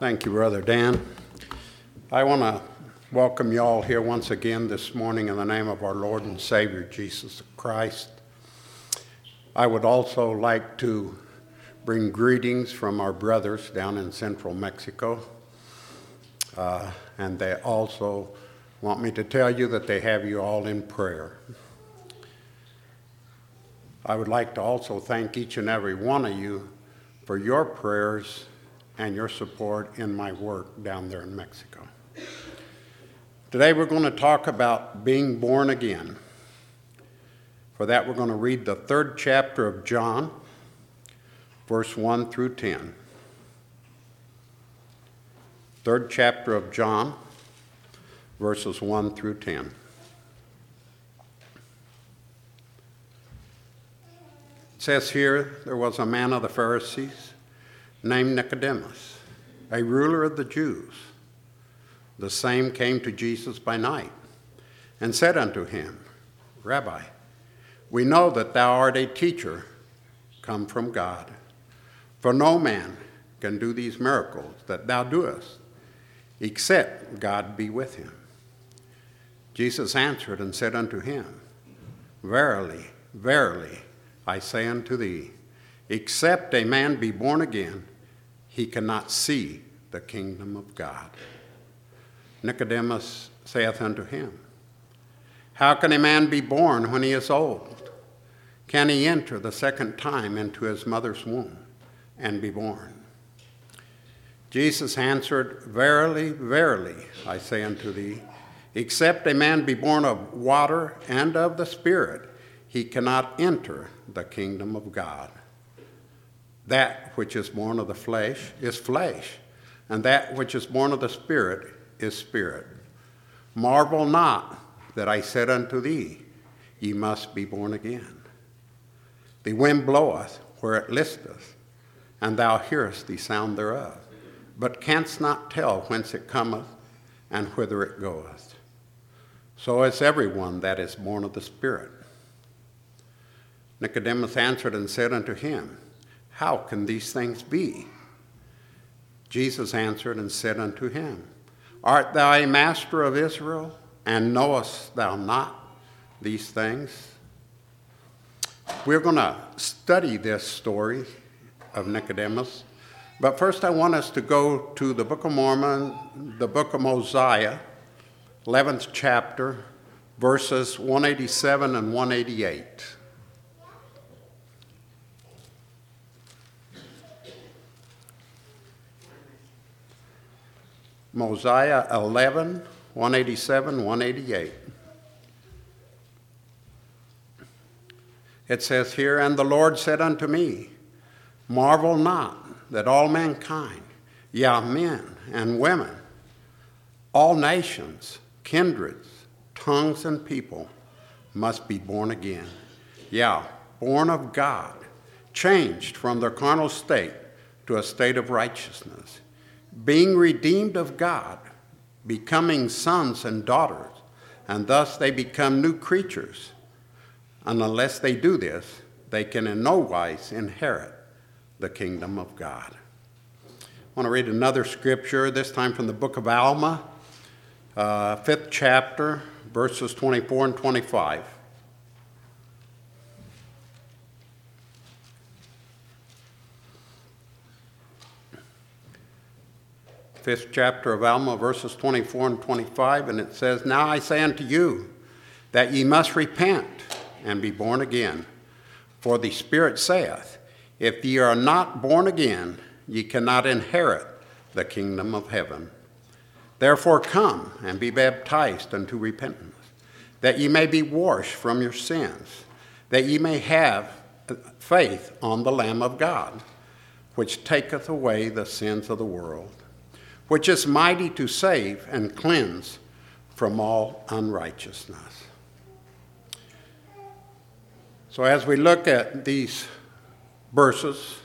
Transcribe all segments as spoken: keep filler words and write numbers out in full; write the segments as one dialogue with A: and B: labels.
A: Thank you, Brother Dan. I want to welcome you all here once again this morning in the name of our Lord and Savior, Jesus Christ. I would also like to bring greetings from our brothers down in central Mexico. Uh, and they also want me to tell you that they have you all in prayer. I would like to also thank each and every one of you for your prayers and your support in my work down there in Mexico. Today we're going to talk about being born again. For that we're going to read the third chapter of John, verse one through ten. Third chapter of John, verses one through ten. It says here, there was a man of the Pharisees named Nicodemus, a ruler of the Jews. The same came to Jesus by night and said unto him, Rabbi, we know that thou art a teacher come from God. For no man can do these miracles that thou doest, except God be with him. Jesus answered and said unto him, Verily, verily, I say unto thee, except a man be born again, he cannot see the kingdom of God. Nicodemus saith unto him, How can a man be born when he is old? Can he enter the second time into his mother's womb and be born? Jesus answered, Verily, verily, I say unto thee, except a man be born of water and of the Spirit, he cannot enter the kingdom of God. That which is born of the flesh is flesh, and that which is born of the Spirit is spirit. Marvel not that I said unto thee, Ye must be born again. The wind bloweth where it listeth, and thou hearest the sound thereof, but canst not tell whence it cometh and whither it goeth. So is everyone that is born of the Spirit. Nicodemus answered and said unto him, How can these things be? Jesus answered and said unto him, Art thou a master of Israel, and knowest thou not these things? We're going to study this story of Nicodemus, but first I want us to go to the Book of Mormon, the Book of Mosiah, eleventh chapter, verses one eighty-seven and one eighty-eight. Mosiah eleven, one eighty-seven, one eighty-eight. It says here, And the Lord said unto me, Marvel not that all mankind, yea, men and women, all nations, kindreds, tongues, and people must be born again. Yea, born of God, changed from their carnal state to a state of righteousness, being redeemed of God, becoming sons and daughters, and thus they become new creatures. And unless they do this, they can in no wise inherit the kingdom of God. I want to read another scripture, this time from the book of Alma, uh, fifth chapter, verses twenty-four and twenty-five. Fifth chapter of Alma, verses twenty-four and twenty-five, and it says, Now I say unto you, that ye must repent and be born again. For the Spirit saith, If ye are not born again, ye cannot inherit the kingdom of heaven. Therefore come and be baptized unto repentance, that ye may be washed from your sins, that ye may have faith on the Lamb of God, which taketh away the sins of the world, which is mighty to save and cleanse from all unrighteousness. So as we look at these verses,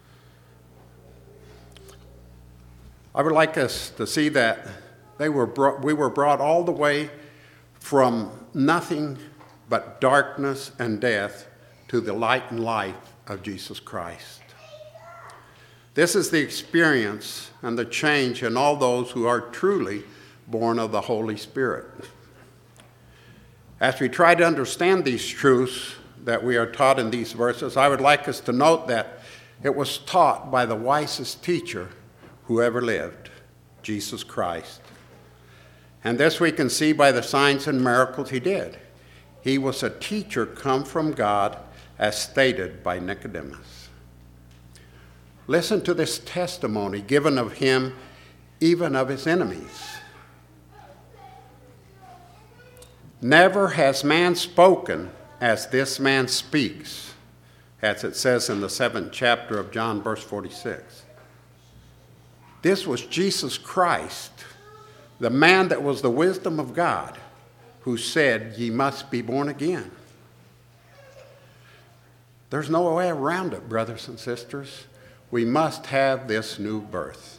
A: I would like us to see that they were brought, we were brought all the way from nothing but darkness and death to the light and life of Jesus Christ. This is the experience and the change in all those who are truly born of the Holy Spirit. As we try to understand these truths that we are taught in these verses, I would like us to note that it was taught by the wisest teacher who ever lived, Jesus Christ. And this we can see by the signs and miracles he did. He was a teacher come from God, as stated by Nicodemus. Listen to this testimony given of him, even of his enemies. Never has man spoken as this man speaks, as it says in the seventh chapter of John, verse forty-six. This was Jesus Christ, the man that was the wisdom of God, who said, "Ye must be born again." There's no way around it, brothers and sisters. We must have this new birth.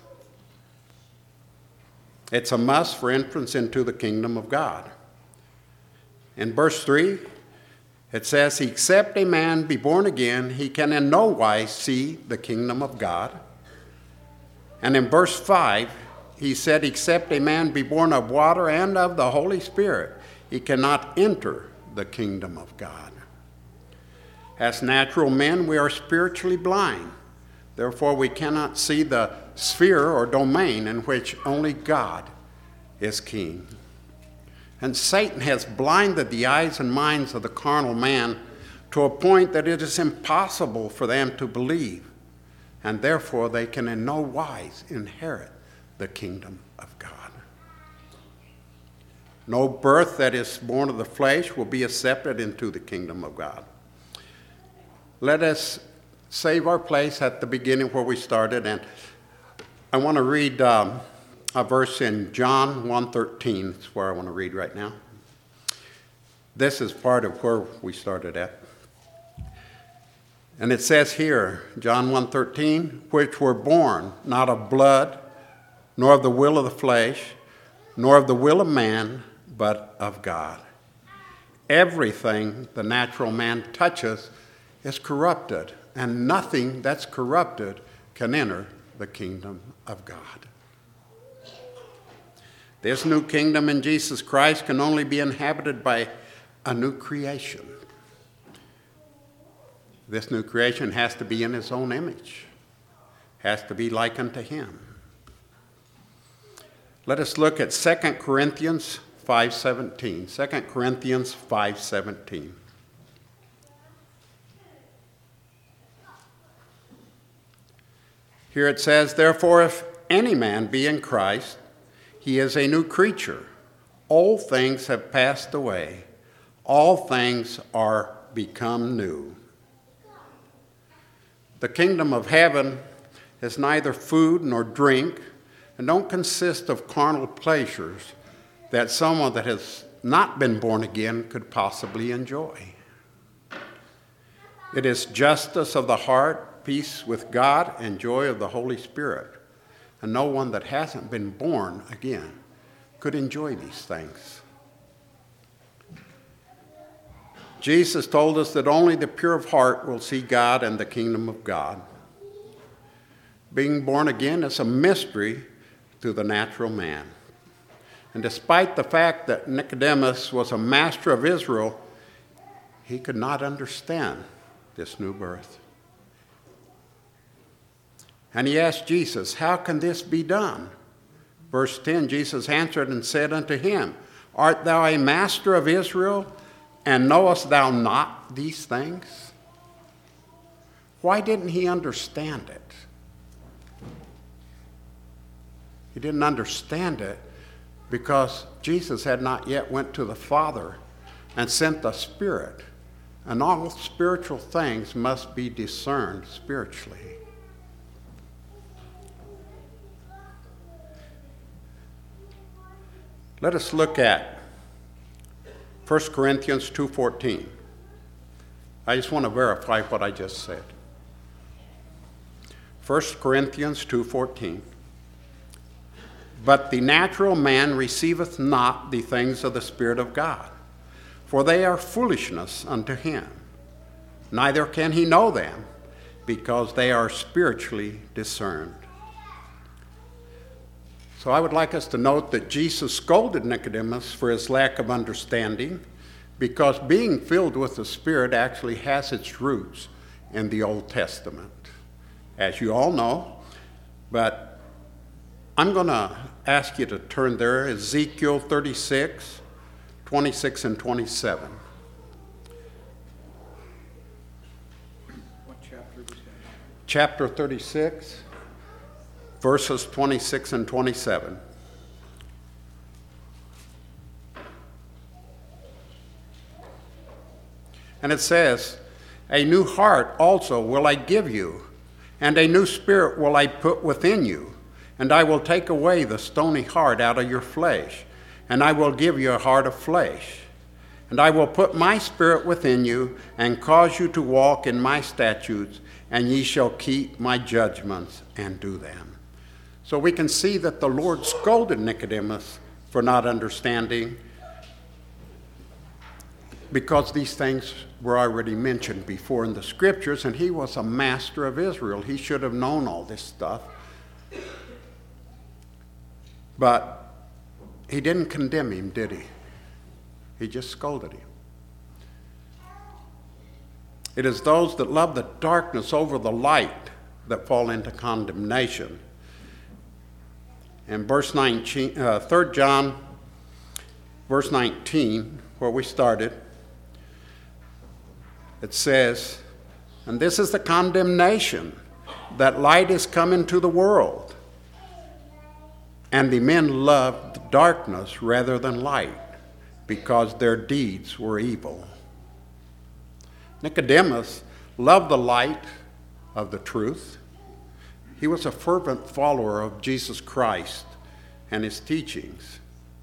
A: It's a must for entrance into the kingdom of God. In verse three, it says, "Except a man be born again, he can in no wise see the kingdom of God." And in verse five, he said, "Except a man be born of water and of the Holy Spirit, he cannot enter the kingdom of God." As natural men, we are spiritually blind. Therefore, we cannot see the sphere or domain in which only God is king. And Satan has blinded the eyes and minds of the carnal man to a point that it is impossible for them to believe, and therefore they can in no wise inherit the kingdom of God. No birth that is born of the flesh will be accepted into the kingdom of God. Let us save our place at the beginning where we started, and I want to read um, a verse in John one thirteen. That's where I want to read right now. This is part of where we started at. And it says here, John one thirteen, "Which were born not of blood, nor of the will of the flesh, nor of the will of man, but of God." Everything the natural man touches is corrupted, and nothing that's corrupted can enter the kingdom of God. This new kingdom in Jesus Christ can only be inhabited by a new creation. This new creation has to be in his own image, has to be like unto him. Let us look at Second Corinthians five seventeen. Second Corinthians five seventeen. Here it says, "Therefore, if any man be in Christ, he is a new creature. Old things have passed away. All things are become new." The kingdom of heaven is neither food nor drink, and don't consist of carnal pleasures that someone that has not been born again could possibly enjoy. It is justice of the heart, peace with God, and joy of the Holy Spirit. And no one that hasn't been born again could enjoy these things. Jesus told us that only the pure of heart will see God and the kingdom of God. Being born again is a mystery to the natural man. And despite the fact that Nicodemus was a master of Israel, he could not understand this new birth. And he asked Jesus, "How can this be done?" Verse ten, Jesus answered and said unto him, "Art thou a master of Israel, and knowest thou not these things?" Why didn't he understand it? He didn't understand it because Jesus had not yet went to the Father and sent the Spirit. And all spiritual things must be discerned spiritually. Let us look at First Corinthians two fourteen. I just want to verify what I just said. First Corinthians two fourteen. "But the natural man receiveth not the things of the Spirit of God, for they are foolishness unto him. Neither can he know them, because they are spiritually discerned. So I would like us to note that Jesus scolded Nicodemus for his lack of understanding, because being filled with the Spirit actually has its roots in the Old Testament, as you all know. But I'm going to ask you to turn there, Ezekiel thirty-six, twenty-six and twenty-seven.
B: What chapter was that?
A: Chapter thirty-six, verses twenty-six and twenty-seven. And it says, "A new heart also will I give you, and a new spirit will I put within you. And I will take away the stony heart out of your flesh, and I will give you a heart of flesh. And I will put my spirit within you, and cause you to walk in my statutes, and ye shall keep my judgments and do them." So we can see that the Lord scolded Nicodemus for not understanding, because these things were already mentioned before in the scriptures, and he was a master of Israel. He should have known all this stuff. But he didn't condemn him, did he? He just scolded him. It is those that love the darkness over the light that fall into condemnation. In verse nineteen, uh, Third John, verse nineteen, where we started, it says, "And this is the condemnation, that light is come into the world, and the men loved darkness rather than light, because their deeds were evil." Nicodemus loved the light of the truth. He was a fervent follower of Jesus Christ and his teachings.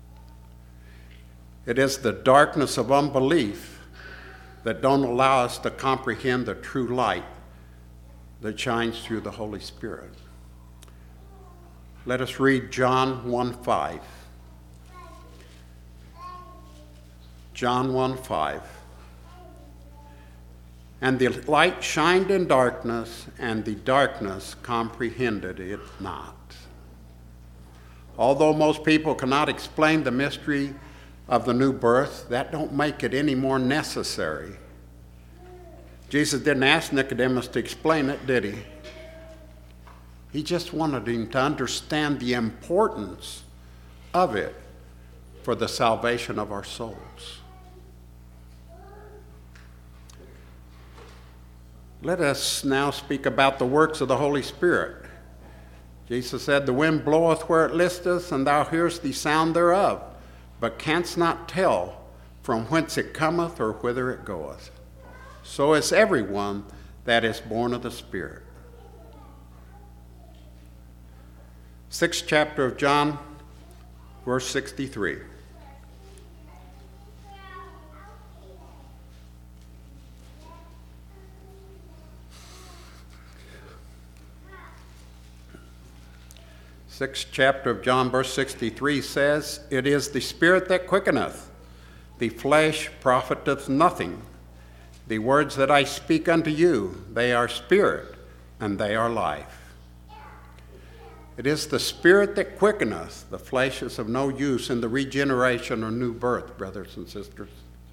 A: It is the darkness of unbelief that don't allow us to comprehend the true light that shines through the Holy Spirit. Let us read John one five. John one five. "And the light shined in darkness, and the darkness comprehended it not." Although most people cannot explain the mystery of the new birth, that don't make it any more necessary. Jesus didn't ask Nicodemus to explain it, did he? He just wanted him to understand the importance of it for the salvation of our souls. Let us now speak about the works of the Holy Spirit. Jesus said, "The wind bloweth where it listeth, and thou hearest the sound thereof, but canst not tell from whence it cometh or whither it goeth. So is everyone that is born of the Spirit." Sixth chapter of John, verse sixty-three. Sixth chapter of John, verse sixty-three says, "It is the Spirit that quickeneth, the flesh profiteth nothing. The words that I speak unto you, they are spirit, and they are life." It is the Spirit that quickeneth. The flesh is of no use in the regeneration or new birth, brothers and sisters.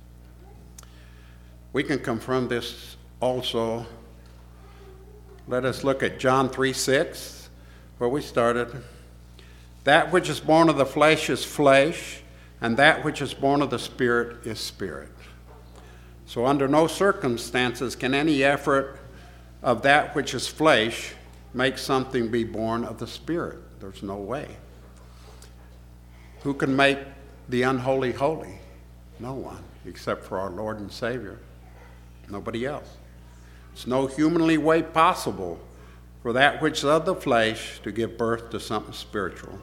A: We can confirm this also. Let us look at John three six, where we started. "That which is born of the flesh is flesh, and that which is born of the Spirit is spirit." So under no circumstances can any effort of that which is flesh make something be born of the Spirit. There's no way. Who can make the unholy holy? No one, except for our Lord and Savior. Nobody else. It's no humanly way possible for that which is of the flesh to give birth to something spiritual.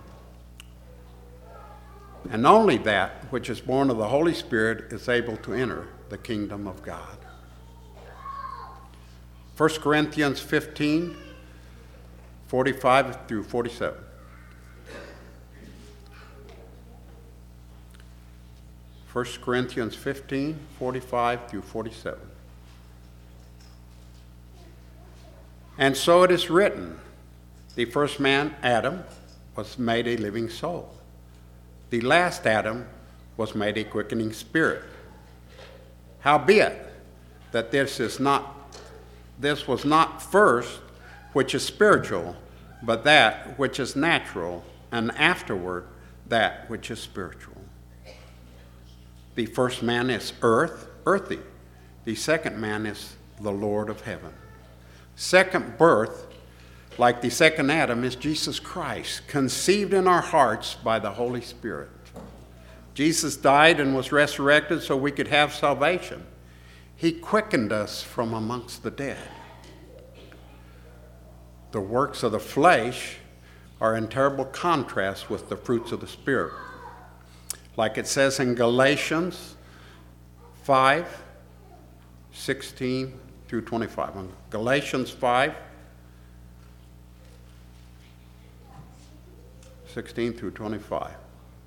A: And only that which is born of the Holy Spirit is able to enter the kingdom of God. First Corinthians fifteen, forty-five through forty-seven. First Corinthians fifteen, forty-five through forty-seven. And so it is written, the first man, Adam, was made a living soul. The last Adam was made a quickening spirit. Howbeit, that this is not, this was not first which is spiritual, but that which is natural, and afterward that which is spiritual. The first man is earth, earthy. The second man is the Lord of heaven. Second birth, like the second Adam, is Jesus Christ, conceived in our hearts by the Holy Spirit. Jesus died and was resurrected so we could have salvation. He quickened us from amongst the dead. The works of the flesh are in terrible contrast with the fruits of the Spirit. Like it says in Galatians five, sixteen through twenty-five. Galatians five, sixteen through twenty-five.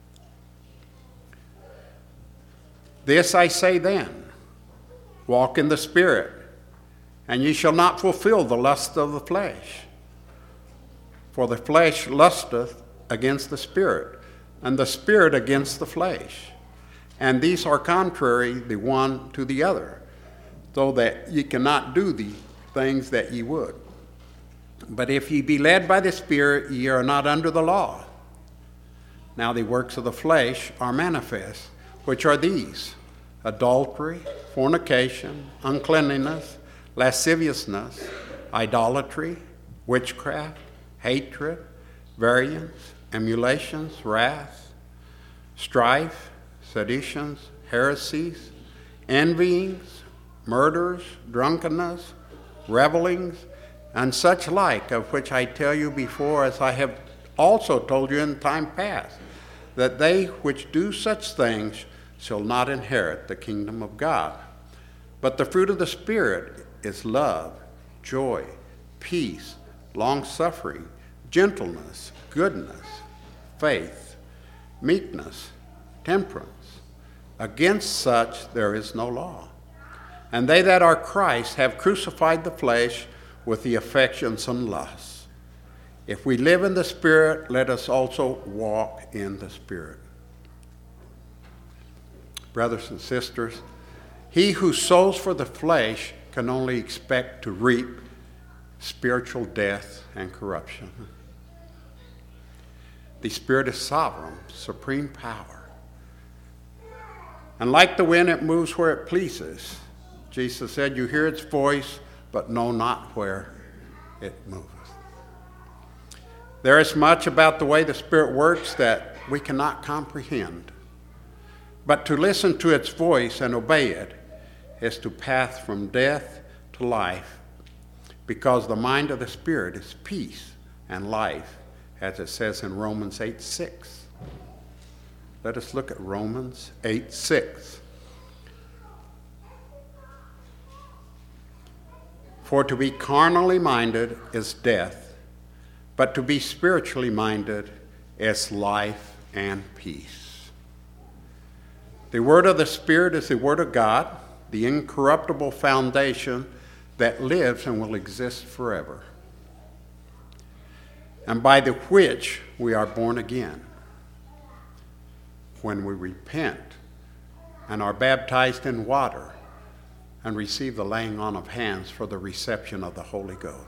A: This I say then, walk in the Spirit, and ye shall not fulfill the lust of the flesh. For the flesh lusteth against the Spirit, and the Spirit against the flesh. And these are contrary the one to the other, so that ye cannot do the things that ye would. But if ye be led by the Spirit, ye are not under the law. Now the works of the flesh are manifest, which are these: adultery, fornication, uncleanness, lasciviousness, idolatry, witchcraft, hatred, variance, emulations, wrath, strife, seditions, heresies, envyings, murders, drunkenness, revelings, and such like, of which I tell you before, as I have also told you in time past, that they which do such things shall not inherit the kingdom of God. But the fruit of the Spirit is love, joy, peace, long-suffering, gentleness, goodness, faith, meekness, temperance. Against such there is no law. And they that are Christ have crucified the flesh with the affections and lusts. If we live in the Spirit, let us also walk in the Spirit. Brothers and sisters, he who sows for the flesh can only expect to reap spiritual death and corruption. The Spirit is sovereign, supreme power. And like the wind, it moves where it pleases. Jesus said, you hear its voice, but know not where it moveth. There is much about the way the Spirit works that we cannot comprehend. But to listen to its voice and obey it is to pass from death to life, because the mind of the Spirit is peace and life, as it says in Romans eight six. Let us look at Romans eight six. For to be carnally minded is death, but to be spiritually minded is life and peace. The word of the Spirit is the word of God, the incorruptible foundation that lives and will exist forever, and by the which we are born again, when we repent and are baptized in water and receive the laying on of hands for the reception of the Holy Ghost.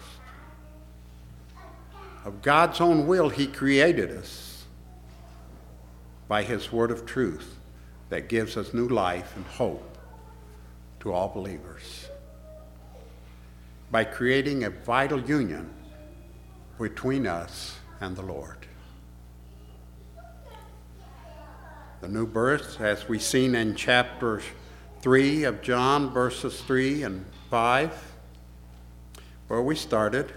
A: Of God's own will, he created us by his word of truth that gives us new life and hope to all believers, by creating a vital union between us and the Lord. The new birth, as we've seen in chapter three of John, verses three and five, where we started.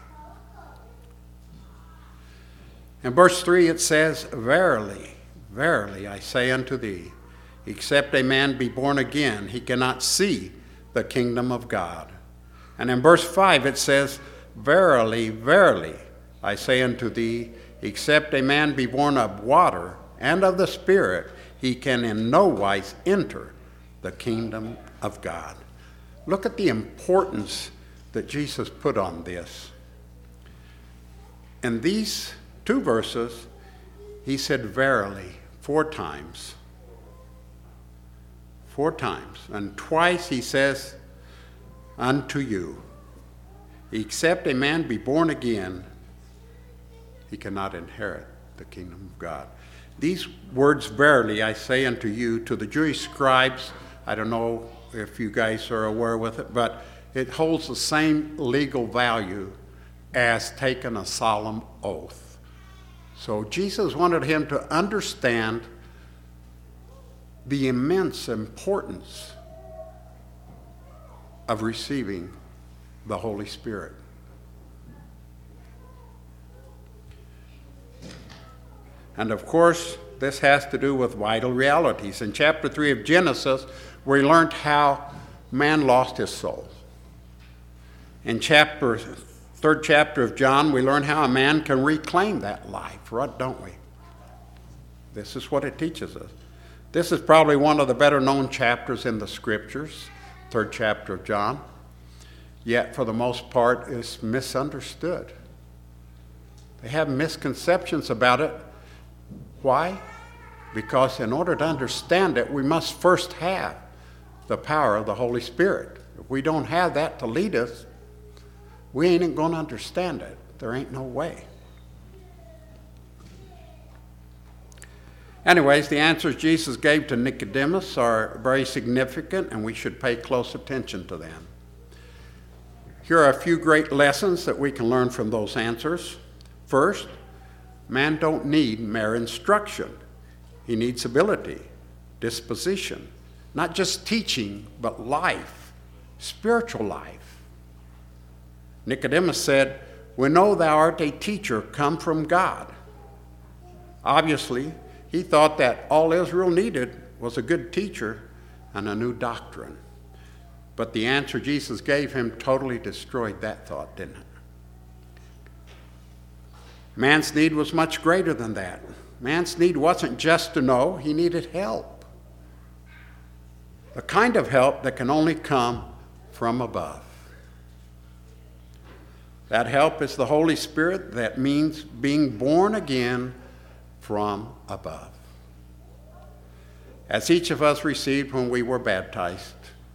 A: In verse three it says, Verily, verily, I say unto thee, except a man be born again, he cannot see the kingdom of God. And in verse five it says, Verily, verily, I say unto thee, except a man be born of water and of the Spirit, he can in no wise enter the kingdom of God. Look at the importance that Jesus put on this. In these two verses, he said verily four times. Four times. And twice he says, unto you. Except a man be born again, he cannot inherit the kingdom of God. These words, verily, I say unto you, to the Jewish scribes, I don't know if you guys are aware with it, but it holds the same legal value as taking a solemn oath. So Jesus wanted him to understand the immense importance of receiving the Holy Spirit. And of course, this has to do with vital realities. In chapter three of Genesis, we learned how man lost his soul. In chapter third chapter of John, we learn how a man can reclaim that life, right, don't we? This is what it teaches us. This is probably one of the better known chapters in the scriptures, third chapter of John. Yet for the most part is misunderstood. They have misconceptions about it. Why? Because in order to understand it, we must first have the power of the Holy Spirit. If we don't have that to lead us, we ain't going to understand it. There ain't no way. Anyways, the answers Jesus gave to Nicodemus are very significant, and we should pay close attention to them. Here are a few great lessons that we can learn from those answers. First, man don't need mere instruction. He needs ability, disposition, not just teaching, but life, spiritual life. Nicodemus said, "We know thou art a teacher come from God." Obviously, he thought that all Israel needed was a good teacher and a new doctrine. But the answer Jesus gave him totally destroyed that thought, didn't it? Man's need was much greater than that. Man's need wasn't just to know, he needed help. The kind of help that can only come from above. That help is the Holy Spirit. That means being born again from above. As each of us received when we were baptized,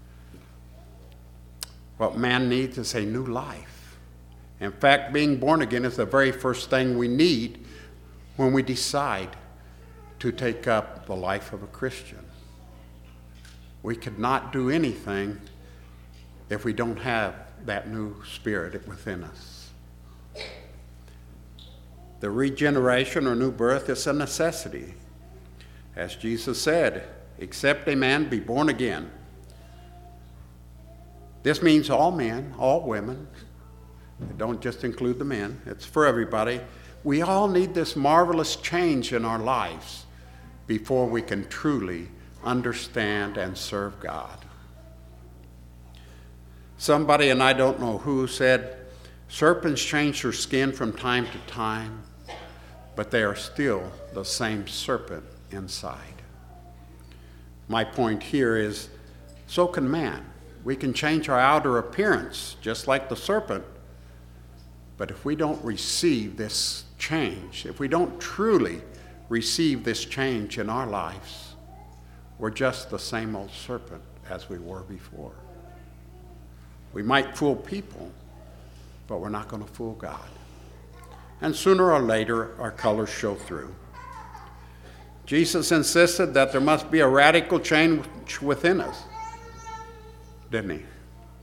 A: what man needs is a new life. In fact, being born again is the very first thing we need when we decide to take up the life of a Christian. We could not do anything if we don't have that new spirit within us. The regeneration or new birth is a necessity. As Jesus said, except a man be born again. This means all men, all women. It don't just include the men. It's for everybody. We all need this marvelous change in our lives before we can truly understand and serve God. Somebody, and I don't know who, said, serpents change their skin from time to time, but they are still the same serpent inside. My point here is, so can man. We can change our outer appearance, just like the serpent, but if we don't receive this change, if we don't truly receive this change in our lives, we're just the same old serpent as we were before. We might fool people, but we're not going to fool God. And sooner or later, our colors show through. Jesus insisted that there must be a radical change within us, didn't he?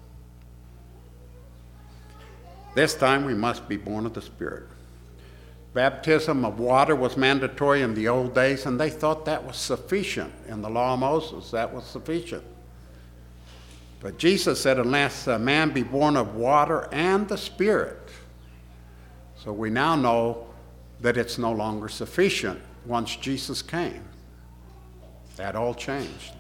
A: This time we must be born of the Spirit. Baptism of water was mandatory in the old days, and they thought that was sufficient. In the law of Moses, that was sufficient. But Jesus said, unless a man be born of water and the Spirit. So we now know that it's no longer sufficient once Jesus came. That all changed.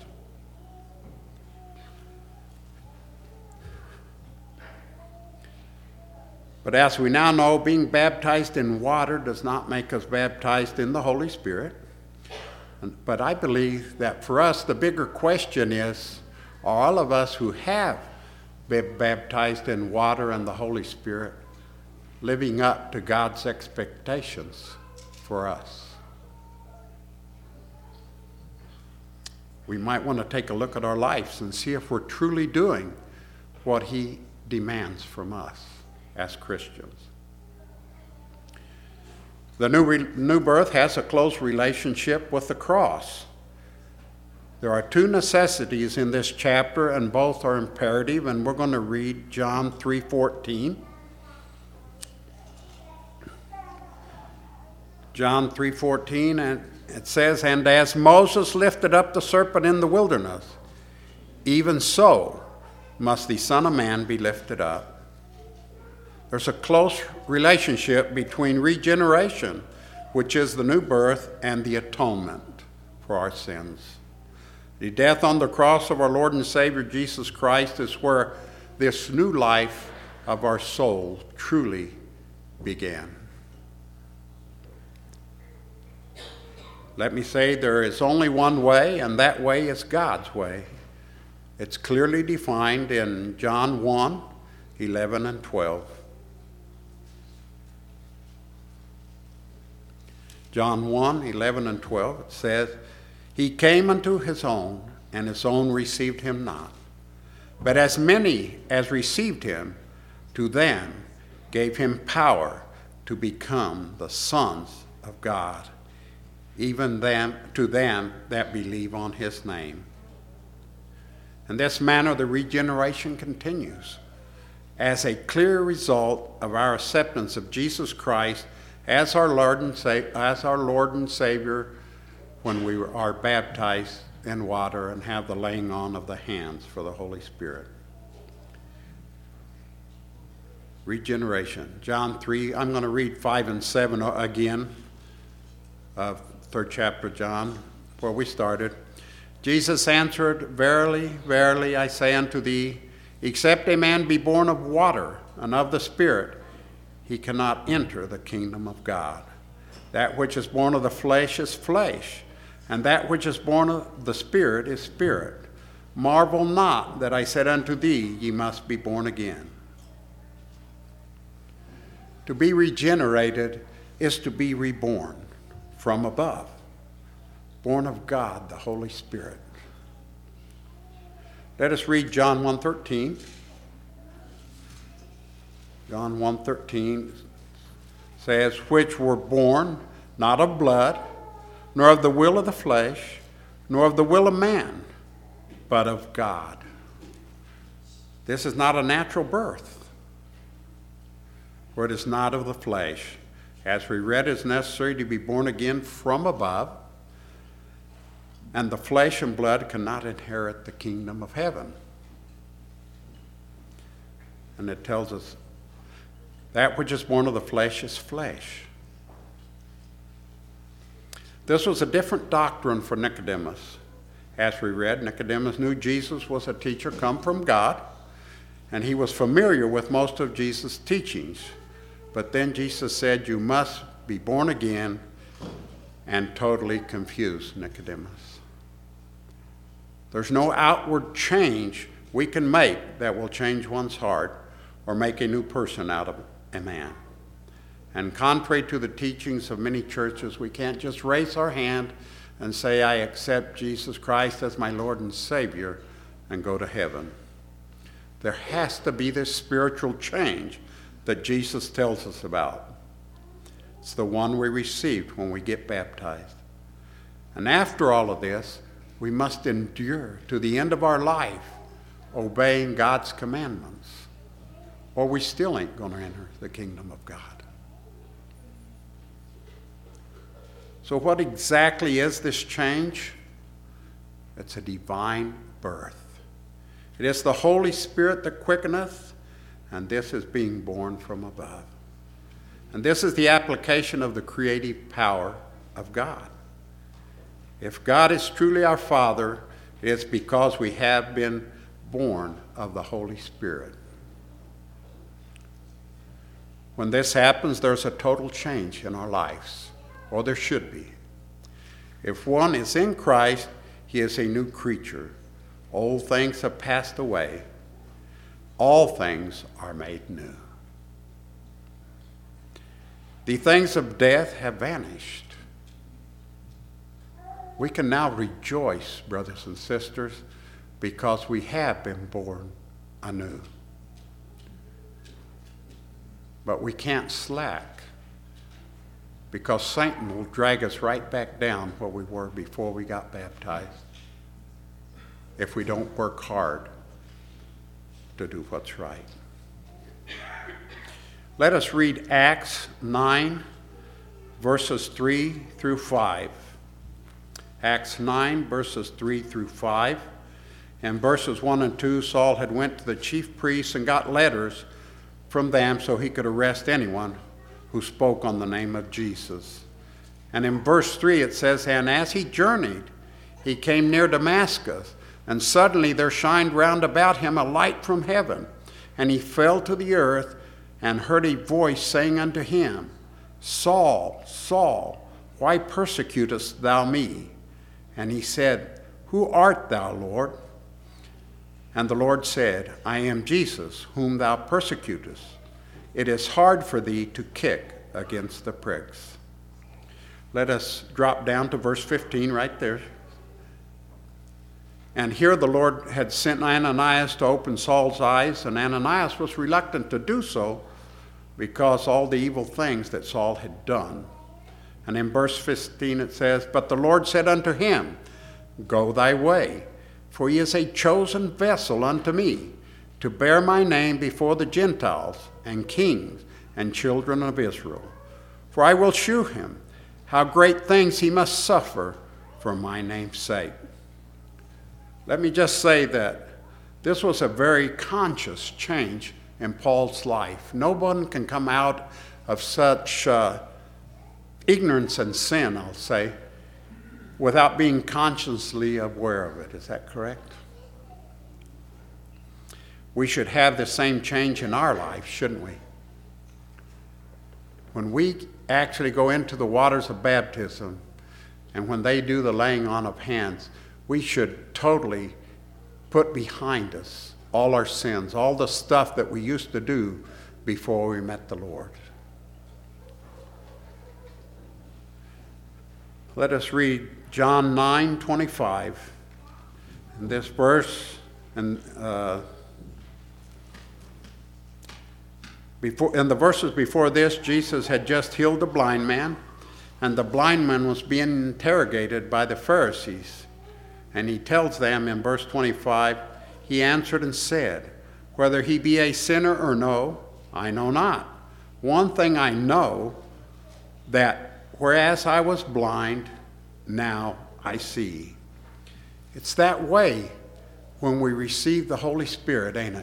A: But as we now know, being baptized in water does not make us baptized in the Holy Spirit. But I believe that for us, the bigger question is, are all of us who have be baptized in water and the Holy Spirit, living up to God's expectations for us. We might want to take a look at our lives and see if we're truly doing what he demands from us as Christians. The new, re- new birth has a close relationship with the cross. There are two necessities in this chapter, and both are imperative, and we're going to read John three fourteen. John three fourteen, and it says, "And as Moses lifted up the serpent in the wilderness, even so must the Son of Man be lifted up." There's a close relationship between regeneration, which is the new birth, and the atonement for our sins. The death on the cross of our Lord and Savior Jesus Christ is where this new life of our soul truly began. Let me say there is only one way, and that way is God's way. It's clearly defined in John one, eleven and twelve. John one, eleven and twelve, it says, "He came unto his own, and his own received him not. But as many as received him, to them gave him power to become the sons of God, even them to them that believe on his name." In this manner, the regeneration continues as a clear result of our acceptance of Jesus Christ as our Lord and, Sa- as our Lord and Savior when we are baptized in water and have the laying on of the hands for the Holy Spirit. Regeneration. John three, I'm going to read five and seven again of third chapter of John, where we started. "Jesus answered, Verily, verily, I say unto thee, except a man be born of water and of the Spirit, he cannot enter the kingdom of God. That which is born of the flesh is flesh, and that which is born of the Spirit is spirit. Marvel not that I said unto thee, ye must be born again." To be regenerated is to be reborn from above, born of God, the Holy Spirit. Let us read John one thirteen. John one thirteen says, "Which were born not of blood, nor of the will of the flesh, nor of the will of man, but of God." This is not a natural birth, for it is not of the flesh. As we read, it is necessary to be born again from above, and the flesh and blood cannot inherit the kingdom of heaven. And it tells us that which is born of the flesh is flesh. This was a different doctrine for Nicodemus. As we read, Nicodemus knew Jesus was a teacher come from God, and he was familiar with most of Jesus' teachings. But then Jesus said, "You must be born again," and totally confused Nicodemus. There's no outward change we can make that will change one's heart or make a new person out of a man. And contrary to the teachings of many churches, we can't just raise our hand and say, "I accept Jesus Christ as my Lord and Savior," and go to heaven. There has to be this spiritual change that Jesus tells us about. It's the one we received when we get baptized. And after all of this, we must endure to the end of our life obeying God's commandments, or we still ain't going to enter the kingdom of God. So what exactly is this change? It's a divine birth. It is the Holy Spirit that quickeneth, and this is being born from above. And this is the application of the creative power of God. If God is truly our Father, it's because we have been born of the Holy Spirit. When this happens, there's a total change in our lives, or there should be. If one is in Christ, he is a new creature. Old things have passed away. all things are made new. The things of death have vanished. We can now rejoice, brothers and sisters, because we have been born anew. But we can't slack, because Satan will drag us right back down where we were before we got baptized if we don't work hard to do what's right. Let us read Acts nine, verses three through five. Acts nine, verses three through five. In verses one and two, Saul had went to the chief priests and got letters from them so he could arrest anyone who spoke on the name of Jesus. And in verse three it says, and as he journeyed, he came near Damascus, and suddenly there shined round about him a light from heaven. And he fell to the earth and heard a voice saying unto him, Saul, Saul, why persecutest thou me? And he said, Who art thou, Lord? And the Lord said, I am Jesus, whom thou persecutest. It is hard for thee to kick against the pricks. Let us drop down to verse fifteen right there. And here the Lord had sent Ananias to open Saul's eyes, and Ananias was reluctant to do so because all the evil things that Saul had done. And in verse fifteen it says, But the Lord said unto him, Go thy way, for he is a chosen vessel unto me, to bear my name before the Gentiles and kings and children of Israel. For I will shew him how great things he must suffer for my name's sake. Let me just say that this was a very conscious change in Paul's life. No one can come out of such uh, ignorance and sin, I'll say, without being consciously aware of it. Is that correct? We should have the same change in our life, shouldn't we? When we actually go into the waters of baptism, and when they do the laying on of hands, we should totally put behind us all our sins, all the stuff that we used to do before we met the Lord. Let us read John nine twenty-five. In this verse, and uh, before in the verses before this, Jesus had just healed the blind man, and the blind man was being interrogated by the Pharisees. And he tells them in verse twenty-five, he answered and said, Whether he be a sinner or no, I know not. One thing I know, that whereas I was blind, now I see. It's that way when we receive the Holy Spirit, ain't it?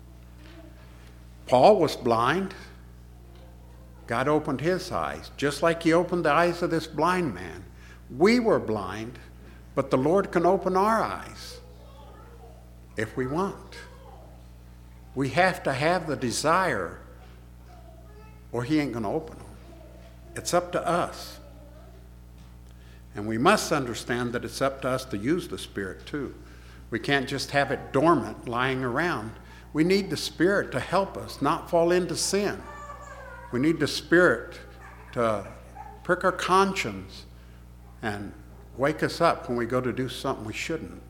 A: Paul was blind. God opened his eyes, just like he opened the eyes of this blind man. We were blind, but the Lord can open our eyes if we want. We have to have the desire, or he ain't going to open them. It's up to us. And we must understand that it's up to us to use the Spirit too. We can't just have it dormant, lying around. We need the Spirit to help us not fall into sin. We need the Spirit to prick our conscience and wake us up when we go to do something we shouldn't.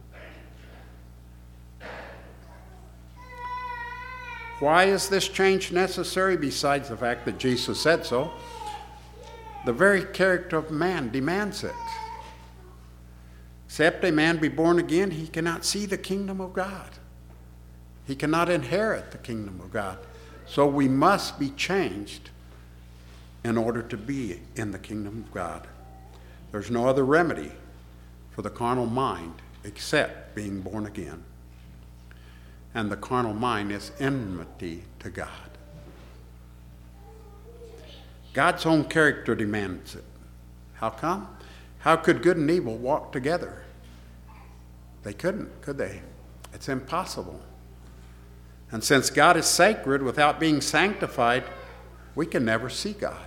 A: Why is this change necessary besides the fact that Jesus said so? The very character of man demands it. Except a man be born again, he cannot see the kingdom of God. He cannot inherit the kingdom of God. So we must be changed in order to be in the kingdom of God. There's no other remedy for the carnal mind except being born again. And the carnal mind is enmity to God. God's own character demands it. How come? How could good and evil walk together? They couldn't, could they? It's impossible. And since God is sacred, without being sanctified, we can never see God.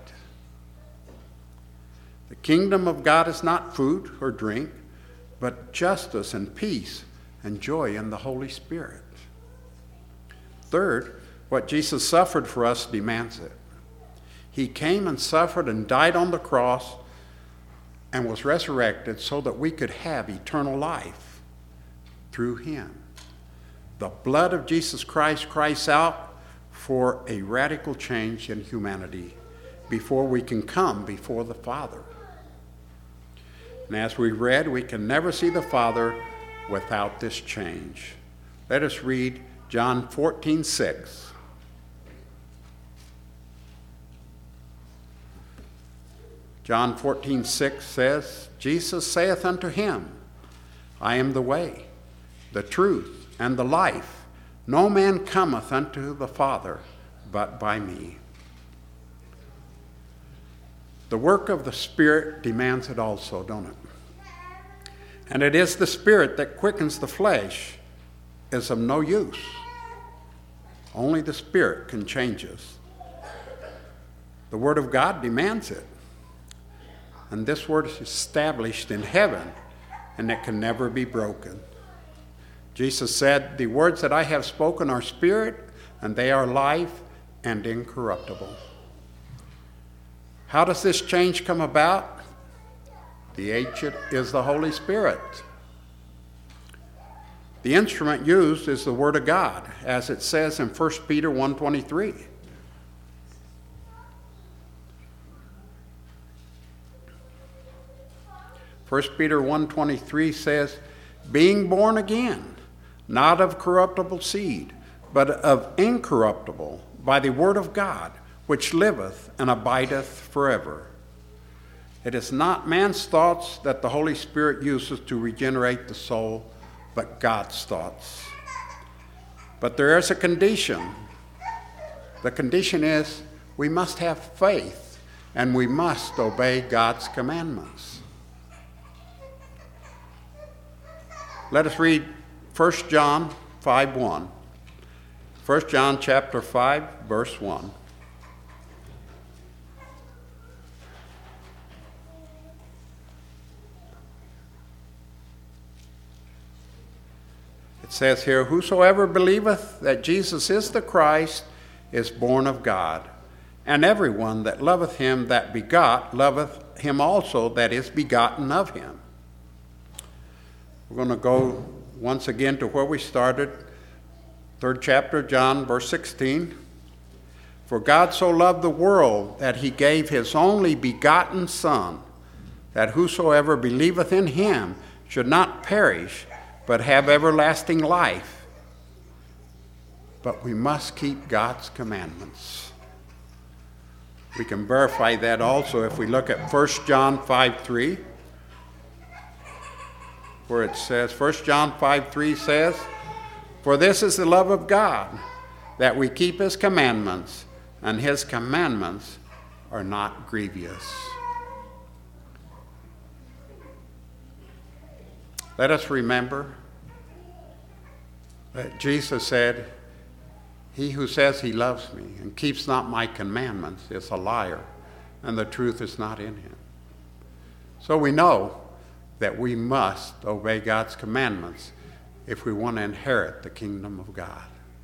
A: The kingdom of God is not food or drink, but justice and peace and joy in the Holy Spirit. Third, what Jesus suffered for us demands it. He came and suffered and died on the cross and was resurrected so that we could have eternal life through him. The blood of Jesus Christ cries out for a radical change in humanity before we can come before the Father. And as we read, we can never see the Father without this change. Let us read John fourteen six. John fourteen six says, Jesus saith unto him, I am the way, the truth, and the life. No man cometh unto the Father but by me. The work of the Spirit demands it also, don't it? And it is the Spirit that quickens the flesh is of no use. Only the Spirit can change us. The Word of God demands it. And this Word is established in heaven, and it can never be broken. Jesus said, the words that I have spoken are spirit, and they are life and incorruptible. How does this change come about? The agent is the Holy Spirit. The instrument used is the Word of God, as it says in First Peter one twenty-three. First Peter one twenty-three says, being born again, not of corruptible seed, but of incorruptible, by the word of God, which liveth and abideth forever. It is not man's thoughts that the Holy Spirit uses to regenerate the soul, but God's thoughts. But there is a condition. The condition is we must have faith, and we must obey God's commandments. Let us read First John five one. First John chapter five, verse one. It says here, whosoever believeth that Jesus is the Christ is born of God. And everyone that loveth him that begot loveth him also that is begotten of him. We're going to go once again to where we started. Third chapter, John, verse sixteen. For God so loved the world that he gave his only begotten Son, that whosoever believeth in him should not perish, but have everlasting life. But we must keep God's commandments. We can verify that also if we look at First John five three, where it says, First John five three says, for this is the love of God, that we keep his commandments, and his commandments are not grievous. Let us remember that Jesus said, he who says he loves me and keeps not my commandments is a liar, and the truth is not in him. So we know that we must obey God's commandments if we want to inherit the kingdom of God.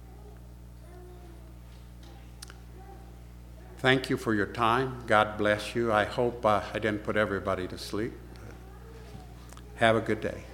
A: Thank you for your time. God bless you. I hope uh, I didn't put everybody to sleep. Have a good day.